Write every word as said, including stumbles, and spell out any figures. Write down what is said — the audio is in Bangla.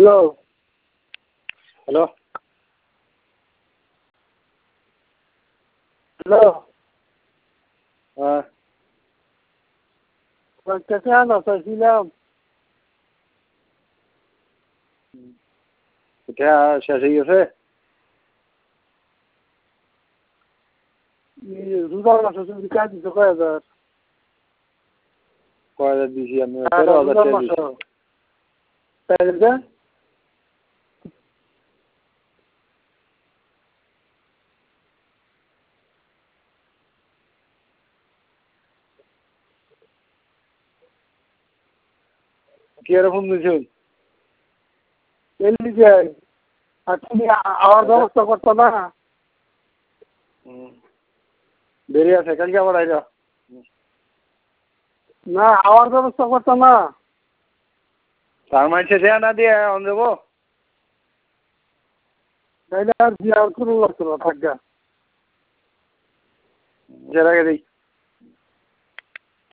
হ্যালো হ্যালো হ্যালো হ্যাঁ কয়েকটা আনা চাইছিলাম। এটা শেষ হয়ে গেছে। রোজার মাসে তুমি কাজ দিচ্ছ কয় হাজার? কয় হাজার দিয়েছি আমি? তেরো হাজার টাকা দিয়েছি। তাই না? কি এরকম দিয়েছেন? এমনি যাই আর তুমি আমার ব্যবস্থা করতো না। দেরি আছে, কালকে আবার আইরা। না আমার ব্যবস্থা করতো না। তার মাঝে দেয়া না দিয়ে অন দেবো তাইলে আর কি আর কোনো লাগতো না থাকা। যে রাখে দিই।